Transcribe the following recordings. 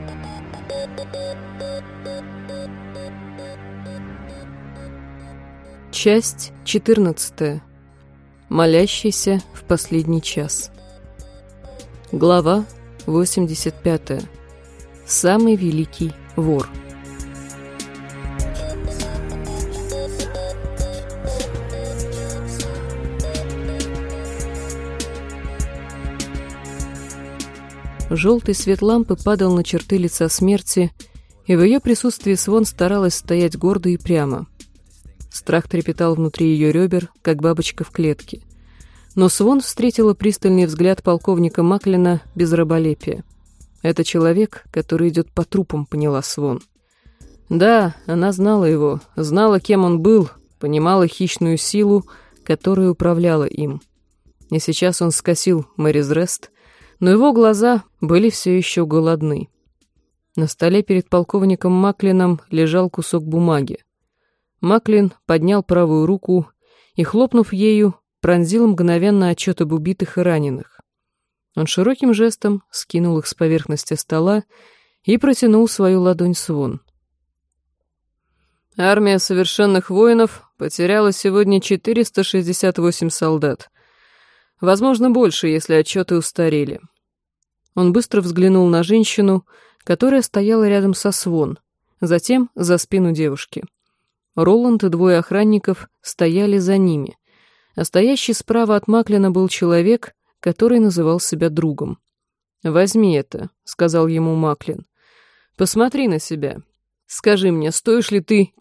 Часть 14. Молящийся в последний час. Глава 85. Самый великий вор. Желтый свет лампы падал на черты лица смерти, и в ее присутствии Свон старалась стоять гордо и прямо. Страх трепетал внутри ее ребер, как бабочка в клетке. Но Свон встретила пристальный взгляд полковника Маклина без раболепия. Это человек, который идет по трупам, поняла Свон. Да, она знала его, знала, кем он был, понимала хищную силу, которая управляла им. И сейчас он скосил Мэрис Рест, но его глаза были все еще голодны. На столе перед полковником Маклином лежал кусок бумаги. Маклин поднял правую руку и, хлопнув ею, пронзил мгновенно отчет об убитых и раненых. Он широким жестом скинул их с поверхности стола и протянул свою ладонь Свон. Армия совершенных воинов потеряла сегодня 468 солдат. Возможно, больше, если отчеты устарели. Он быстро взглянул на женщину, которая стояла рядом со Свон, затем за спину девушки. Роланд и двое охранников стояли за ними, а стоящий справа от Маклина был человек, который называл себя другом. «Возьми это», — сказал ему Маклин. «Посмотри на себя. Скажи мне, стоишь ли ты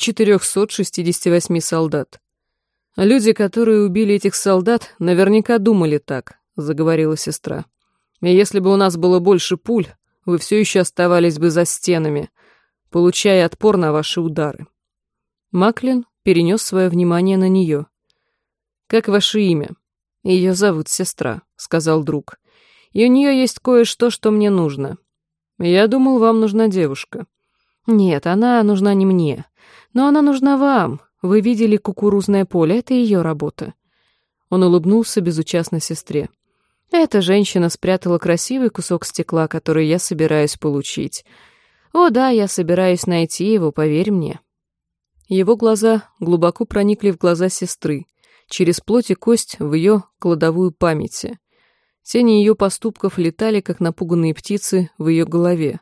468 солдат?» «Люди, которые убили этих солдат, наверняка думали так», — заговорила сестра. «И если бы у нас было больше пуль, вы все еще оставались бы за стенами, получая отпор на ваши удары». Маклин перенес свое внимание на нее. «Как ваше имя?» «Ее зовут Сестра», — сказал друг. «И у нее есть кое-что, что мне нужно. Я думал, вам нужна девушка». «Нет, она нужна не мне. Но она нужна вам. Вы видели кукурузное поле, это ее работа». Он улыбнулся безучастно сестре. «Эта женщина спрятала красивый кусок стекла, который я собираюсь получить. О да, я собираюсь найти его, поверь мне». Его глаза глубоко проникли в глаза сестры, через плоть и кость в ее кладовую памяти. Тени ее поступков летали, как напуганные птицы, в ее голове.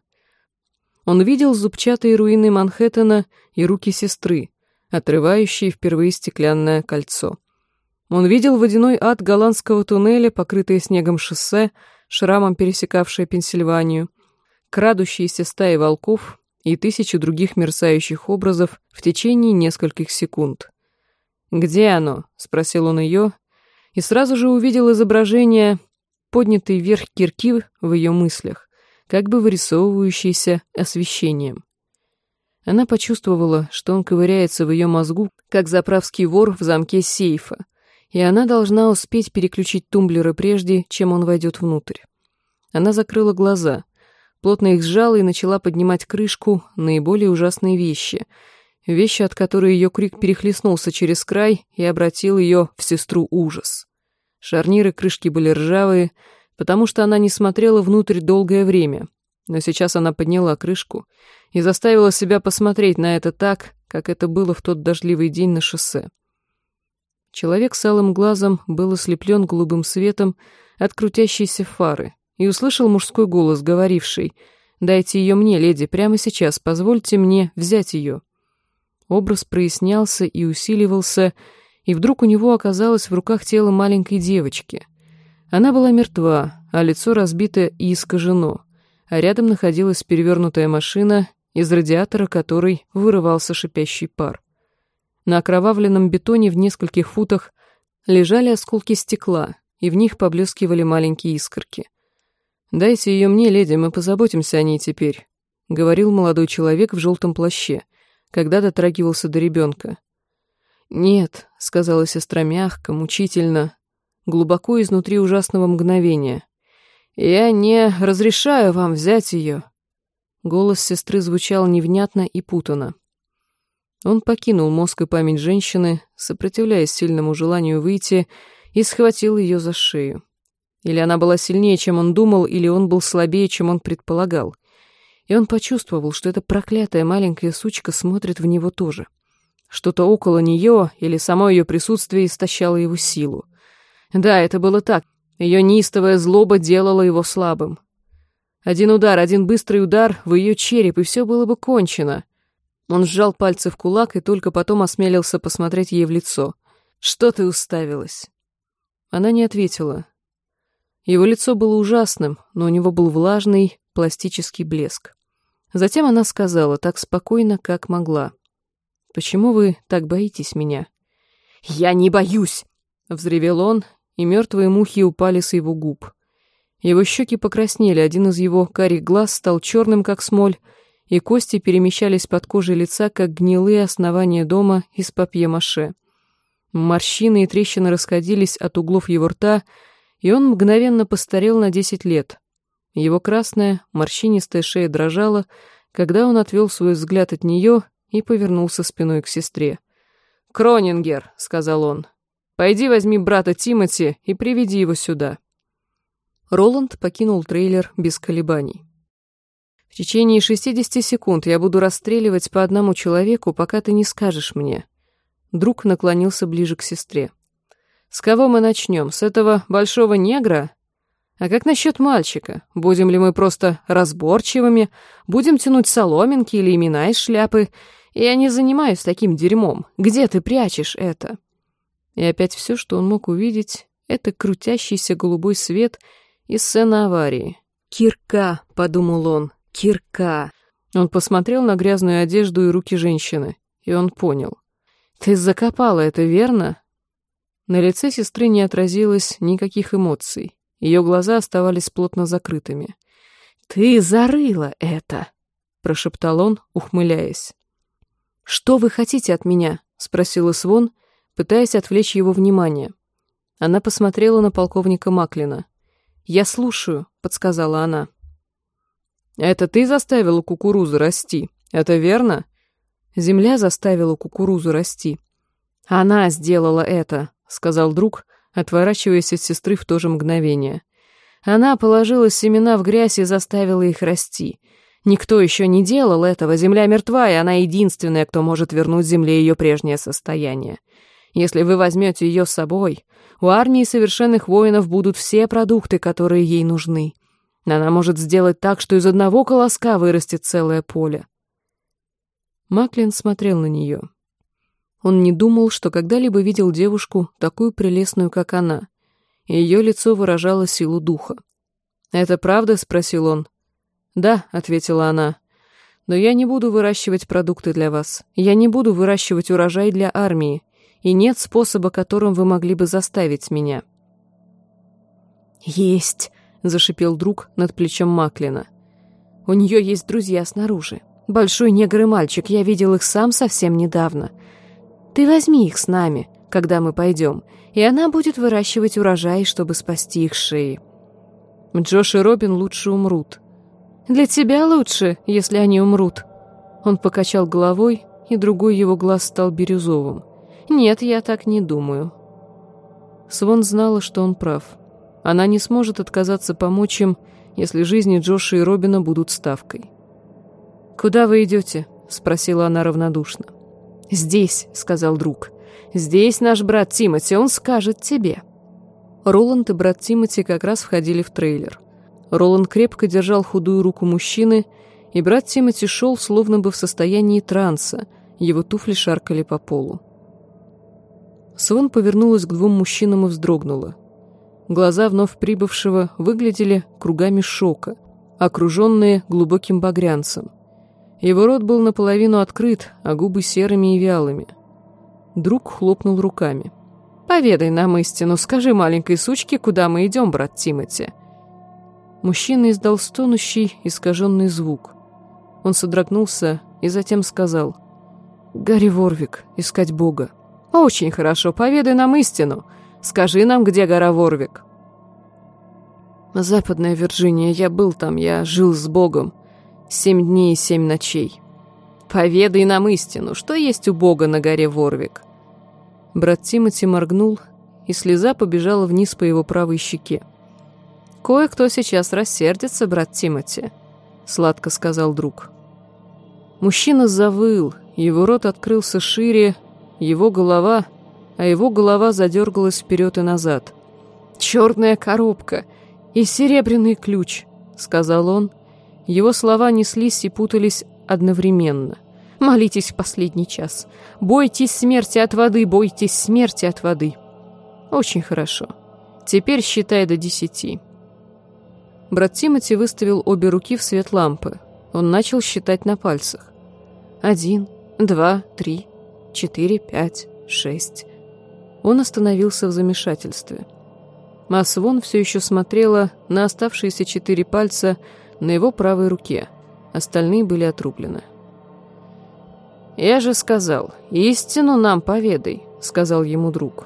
Он видел зубчатые руины Манхэттена и руки сестры, отрывающие впервые стеклянное кольцо. Он видел водяной ад голландского туннеля, покрытое снегом шоссе, шрамом пересекавшее Пенсильванию, крадущиеся стаи волков и тысячи других мерцающих образов в течение нескольких секунд. «Где оно?» — спросил он ее, и сразу же увидел изображение, поднятой вверх кирки в ее мыслях, как бы вырисовывающееся освещением. Она почувствовала, что он ковыряется в ее мозгу, как заправский вор в замке сейфа, и она должна успеть переключить тумблеры прежде, чем он войдет внутрь. Она закрыла глаза, плотно их сжала и начала поднимать крышку наиболее ужасные вещи, от которой ее крик перехлестнулся через край и обратил ее в сестру ужас. Шарниры крышки были ржавые, потому что она не смотрела внутрь долгое время, но сейчас она подняла крышку и заставила себя посмотреть на это так, как это было в тот дождливый день на шоссе. Человек с алым глазом был ослеплен голубым светом от крутящейся фары и услышал мужской голос, говоривший: «Дайте ее мне, леди, прямо сейчас, позвольте мне взять ее». Образ прояснялся и усиливался, и вдруг у него оказалось в руках тело маленькой девочки. Она была мертва, а лицо разбито и искажено, а рядом находилась перевернутая машина, из радиатора которой вырывался шипящий пар. На окровавленном бетоне в нескольких футах лежали осколки стекла, и в них поблескивали маленькие искорки. «Дайте ее мне, леди, мы позаботимся о ней теперь», — говорил молодой человек в желтом плаще, когда дотрагивался до ребенка. «Нет», — сказала сестра мягко, мучительно, глубоко изнутри ужасного мгновения. «Я не разрешаю вам взять ее». Голос сестры звучал невнятно и путанно. Он покинул мозг и память женщины, сопротивляясь сильному желанию выйти, и схватил ее за шею. Или она была сильнее, чем он думал, или он был слабее, чем он предполагал. И он почувствовал, что эта проклятая маленькая сучка смотрит в него тоже. Что-то около нее или само ее присутствие истощало его силу. Да, это было так. Ее неистовая злоба делала его слабым. Один удар, один быстрый удар в ее череп, и все было бы кончено. Он сжал пальцы в кулак и только потом осмелился посмотреть ей в лицо. «Что ты уставилась?» Она не ответила. Его лицо было ужасным, но у него был влажный, пластический блеск. Затем она сказала, так спокойно, как могла. «Почему вы так боитесь меня?» «Я не боюсь!» — взревел он, и мертвые мухи упали с его губ. Его щеки покраснели, один из его карих глаз стал черным, как смоль, и кости перемещались под кожей лица, как гнилые основания дома из папье-маше. Морщины и трещины расходились от углов его рта, и он мгновенно постарел на 10 лет. Его красная, морщинистая шея дрожала, когда он отвел свой взгляд от нее и повернулся спиной к сестре. «Кронингер», — сказал он, — «пойди возьми брата Тимоти и приведи его сюда». Роланд покинул трейлер без колебаний. «В течение 60 секунд я буду расстреливать по одному человеку, пока ты не скажешь мне». Друг наклонился ближе к сестре. «С кого мы начнем? С этого большого негра? А как насчет мальчика? Будем ли мы просто разборчивыми? Будем тянуть соломинки или имена из шляпы? Я не занимаюсь таким дерьмом. Где ты прячешь это?» И опять все, что он мог увидеть, это крутящийся голубой свет и сцена аварии. «Кирка», — подумал он, — «кирка». Он посмотрел на грязную одежду и руки женщины, и он понял. «Ты закопала это, верно?» На лице сестры не отразилось никаких эмоций. Ее глаза оставались плотно закрытыми. «Ты зарыла это!» — прошептал он, ухмыляясь. «Что вы хотите от меня?» — спросила Свон, пытаясь отвлечь его внимание. Она посмотрела на полковника Маклина. «Я слушаю», — подсказала она. «Это ты заставила кукурузу расти, это верно?» «Земля заставила кукурузу расти». «Она сделала это», — сказал друг, отворачиваясь от сестры в то же мгновение. «Она положила семена в грязь и заставила их расти. Никто еще не делал этого, земля мертва, и она единственная, кто может вернуть земле ее прежнее состояние. Если вы возьмете ее с собой, у армии совершенных воинов будут все продукты, которые ей нужны. Она может сделать так, что из одного колоска вырастет целое поле». Маклин смотрел на нее. Он не думал, что когда-либо видел девушку, такую прелестную, как она, и ее лицо выражало силу духа. «Это правда?» — спросил он. «Да», — ответила она, — «но я не буду выращивать продукты для вас. Я не буду выращивать урожай для армии, и нет способа, которым вы могли бы заставить меня». «Есть», — зашипел друг над плечом Маклина. «У нее есть друзья снаружи. Большой негр и мальчик, я видел их сам совсем недавно. Ты возьми их с нами, когда мы пойдем, и она будет выращивать урожай, чтобы спасти их шеи. Джош и Робин лучше умрут. Для тебя лучше, если они умрут». Он покачал головой, и другой его глаз стал бирюзовым. «Нет, я так не думаю». Свон знала, что он прав. Она не сможет отказаться помочь им, если жизни Джоша и Робина будут ставкой. «Куда вы идете?» — спросила она равнодушно. «Здесь», — сказал друг. «Здесь наш брат Тимоти, он скажет тебе». Роланд и брат Тимоти как раз входили в трейлер. Роланд крепко держал худую руку мужчины, и брат Тимоти шел, словно бы в состоянии транса, его туфли шаркали по полу. Свон повернулась к двум мужчинам и вздрогнула. Глаза вновь прибывшего выглядели кругами шока, окруженные глубоким багрянцем. Его рот был наполовину открыт, а губы серыми и вялыми. Друг хлопнул руками. «Поведай нам истину, скажи маленькой сучке, куда мы идем, брат Тимоти». Мужчина издал стонущий, искаженный звук. Он содрогнулся и затем сказал: «Гарри Ворвик, искать Бога». «Очень хорошо, поведай нам истину. Скажи нам, где гора Ворвик». «Западная Вирджиния, я был там, я жил с Богом. 7 дней и 7 ночей». «Поведай нам истину, что есть у Бога на горе Ворвик». Брат Тимоти моргнул, и слеза побежала вниз по его правой щеке. «Кое-кто сейчас рассердится, брат Тимоти», — сладко сказал друг. Мужчина завыл, его рот открылся шире, а его голова задергалась вперед и назад. «Черная коробка и серебряный ключ», — сказал он. Его слова неслись и путались одновременно. «Молитесь в последний час. Бойтесь смерти от воды, бойтесь смерти от воды». «Очень хорошо. Теперь считай до 10». Брат Тимоти выставил обе руки в свет лампы. Он начал считать на пальцах. 1, 2, 3, 4, 5, 6. Он остановился в замешательстве. А Свон все еще смотрела на оставшиеся 4 пальца на его правой руке. Остальные были отрублены. «Я же сказал, истину нам поведай», — сказал ему друг.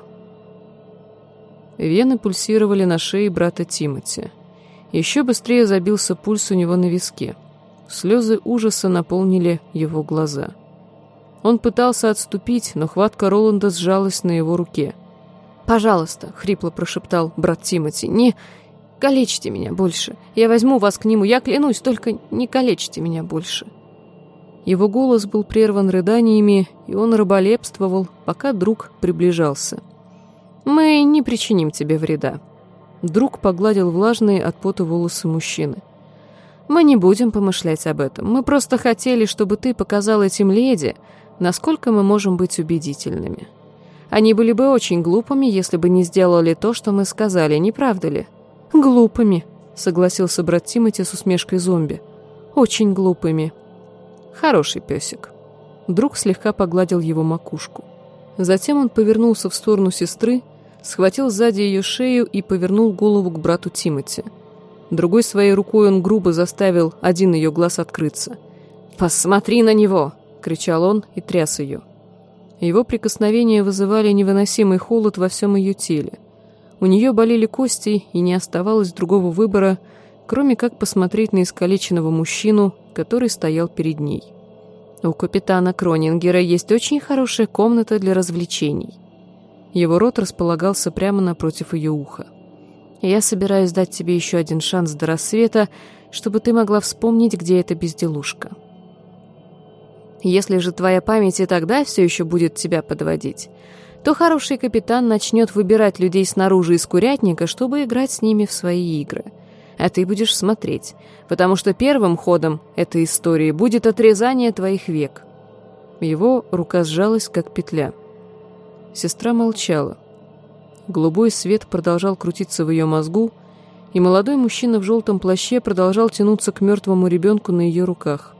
Вены пульсировали на шее брата Тимоти. Еще быстрее забился пульс у него на виске. Слезы ужаса наполнили его глаза. Он пытался отступить, но хватка Роланда сжалась на его руке. «Пожалуйста», — хрипло прошептал брат Тимоти, — «не калечьте меня больше. Я возьму вас к нему, я клянусь, только не калечьте меня больше». Его голос был прерван рыданиями, и он раболепствовал, пока друг приближался. «Мы не причиним тебе вреда». Друг погладил влажные от пота волосы мужчины. «Мы не будем помышлять об этом. Мы просто хотели, чтобы ты показал этим леди, насколько мы можем быть убедительными. Они были бы очень глупыми, если бы не сделали то, что мы сказали, не правда ли?» «Глупыми», — согласился брат Тимоти с усмешкой зомби. «Очень глупыми». «Хороший песик». Друг слегка погладил его макушку. Затем он повернулся в сторону сестры, схватил сзади ее шею и повернул голову к брату Тимоти. Другой своей рукой он грубо заставил один ее глаз открыться. «Посмотри на него!» — кричал он и тряс ее. Его прикосновения вызывали невыносимый холод во всем ее теле. У нее болели кости, и не оставалось другого выбора, кроме как посмотреть на искалеченного мужчину, который стоял перед ней. У капитана Кронингера есть очень хорошая комната для развлечений. Его рот располагался прямо напротив ее уха. «Я собираюсь дать тебе еще один шанс до рассвета, чтобы ты могла вспомнить, где эта безделушка. Если же твоя память и тогда все еще будет тебя подводить, то хороший капитан начнет выбирать людей снаружи из курятника, чтобы играть с ними в свои игры. А ты будешь смотреть, потому что первым ходом этой истории будет отрезание твоих век». Его рука сжалась, как петля. Сестра молчала. Голубой свет продолжал крутиться в ее мозгу, и молодой мужчина в желтом плаще продолжал тянуться к мертвому ребенку на ее руках.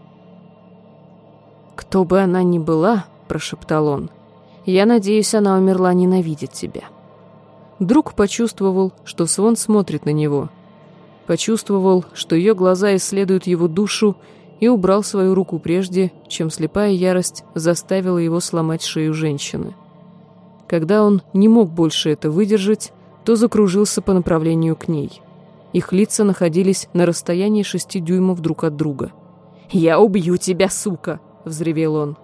«Кто бы она ни была, — прошептал он, — я надеюсь, она умерла ненавидеть тебя». Друг почувствовал, что Свон смотрит на него. Почувствовал, что ее глаза исследуют его душу, и убрал свою руку прежде, чем слепая ярость заставила его сломать шею женщины. Когда он не мог больше это выдержать, то закружился по направлению к ней. Их лица находились на расстоянии 6 дюймов друг от друга. «Я убью тебя, сука!» — взревел он.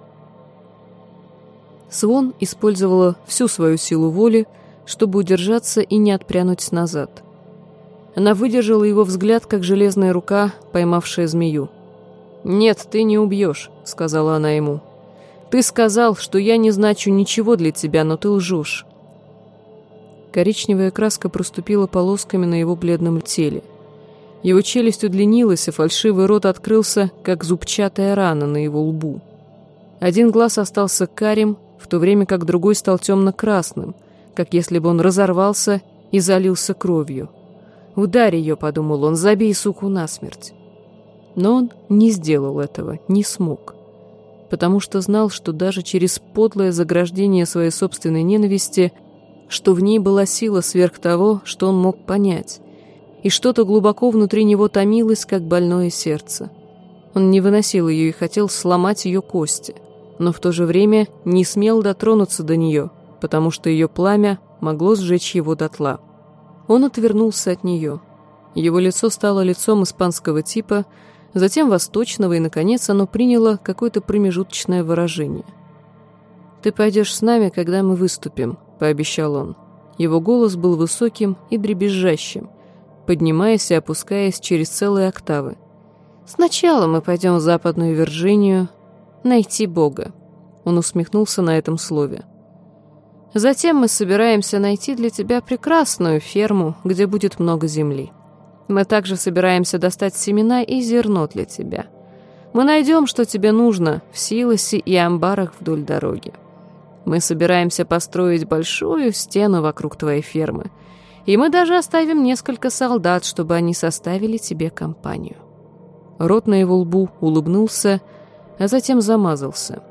Свон использовала всю свою силу воли, чтобы удержаться и не отпрянуть назад. Она выдержала его взгляд, как железная рука, поймавшая змею. «Нет, ты не убьешь», — сказала она ему. «Ты сказал, что я не значу ничего для тебя, но ты лжешь». Коричневая краска проступила полосками на его бледном теле. Его челюсть удлинилась, и фальшивый рот открылся, как зубчатая рана на его лбу. Один глаз остался карим, в то время как другой стал темно-красным, как если бы он разорвался и залился кровью. «Ударь ее», — подумал он, — «забей суку насмерть». Но он не сделал этого, не смог, потому что знал, что даже через подлое заграждение своей собственной ненависти, что в ней была сила сверх того, что он мог понять, и что-то глубоко внутри него томилось, как больное сердце. Он не выносил ее и хотел сломать ее кости, но в то же время не смел дотронуться до нее, потому что ее пламя могло сжечь его дотла. Он отвернулся от нее. Его лицо стало лицом испанского типа, затем восточного, и, наконец, оно приняло какое-то промежуточное выражение. «Ты пойдешь с нами, когда мы выступим», — пообещал он. Его голос был высоким и дребезжащим, поднимаясь и опускаясь через целые октавы. Сначала мы пойдем в Западную Вирджинию найти Бога. Он усмехнулся на этом слове. Затем мы собираемся найти для тебя прекрасную ферму, где будет много земли. Мы также собираемся достать семена и зерно для тебя. Мы найдем, что тебе нужно в силосе и амбарах вдоль дороги. Мы собираемся построить большую стену вокруг твоей фермы, и мы даже оставим несколько солдат, чтобы они составили тебе компанию». Рот на его лбу улыбнулся, а затем замазался.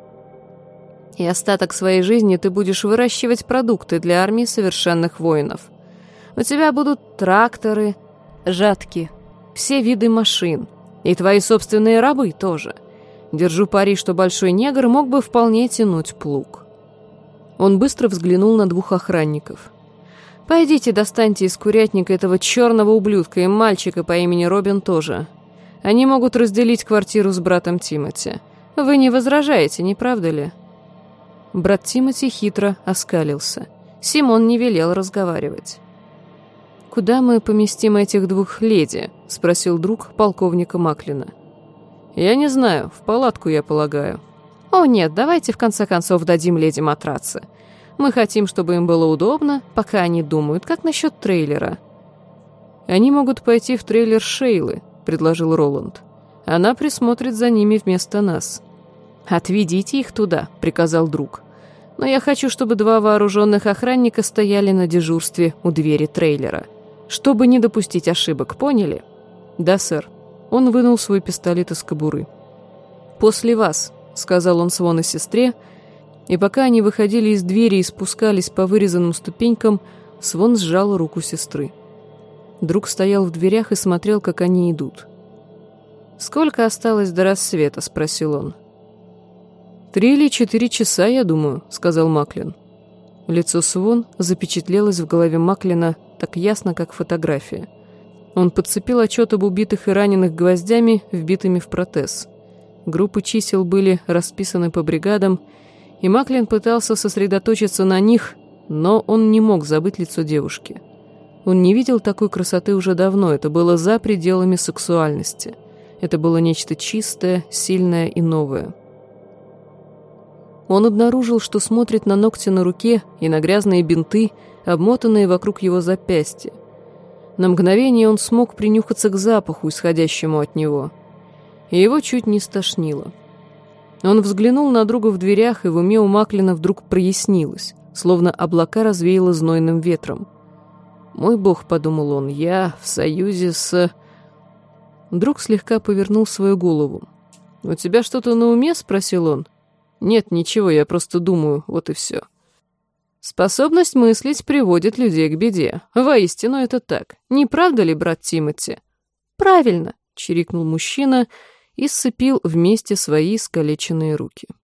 «И остаток своей жизни ты будешь выращивать продукты для армии совершенных воинов. У тебя будут тракторы, жатки, все виды машин, и твои собственные рабы тоже. Держу пари, что большой негр мог бы вполне тянуть плуг». Он быстро взглянул на двух охранников. «Пойдите, достаньте из курятника этого черного ублюдка и мальчика по имени Робин тоже. Они могут разделить квартиру с братом Тимоти. Вы не возражаете, не правда ли?» Брат Тимоти хитро оскалился. Симон не велел разговаривать. «Куда мы поместим этих двух леди?» — спросил друг полковника Маклина. «Я не знаю, в палатку, я полагаю». «О нет, давайте в конце концов дадим леди матрацы. Мы хотим, чтобы им было удобно, пока они думают, как насчет трейлера». «Они могут пойти в трейлер Шейлы», — предложил Роланд. «Она присмотрит за ними вместо нас». «Отведите их туда», — приказал друг. «Но я хочу, чтобы 2 вооруженных охранника стояли на дежурстве у двери трейлера. Чтобы не допустить ошибок, поняли?» «Да, сэр». Он вынул свой пистолет из кобуры. «После вас», — сказал он Свон и сестре, и пока они выходили из двери и спускались по вырезанным ступенькам, Свон сжал руку сестры. Друг стоял в дверях и смотрел, как они идут. «Сколько осталось до рассвета?» — спросил он. 3 или 4 часа, я думаю», — сказал Маклин. Лицо Свон запечатлелось в голове Маклина так ясно, как фотография. Он подцепил отчет об убитых и раненых гвоздями, вбитыми в протез. Группы чисел были расписаны по бригадам, и Маклин пытался сосредоточиться на них, но он не мог забыть лицо девушки. Он не видел такой красоты уже давно, это было за пределами сексуальности. Это было нечто чистое, сильное и новое. Он обнаружил, что смотрит на ногти на руке и на грязные бинты, обмотанные вокруг его запястья. На мгновение он смог принюхаться к запаху, исходящему от него, и его чуть не стошнило. Он взглянул на друга в дверях, и в уме у Маклина вдруг прояснилось, словно облака развеяло знойным ветром. «Мой бог», — подумал он, — «я в союзе с...» Друг слегка повернул свою голову. «У тебя что-то на уме?» — спросил он. «Нет, ничего, я просто думаю, вот и все». Способность мыслить приводит людей к беде. Воистину это так. Не правда ли, брат Тимоти? «Правильно», — чирикнул мужчина и сцепил вместе свои искалеченные руки.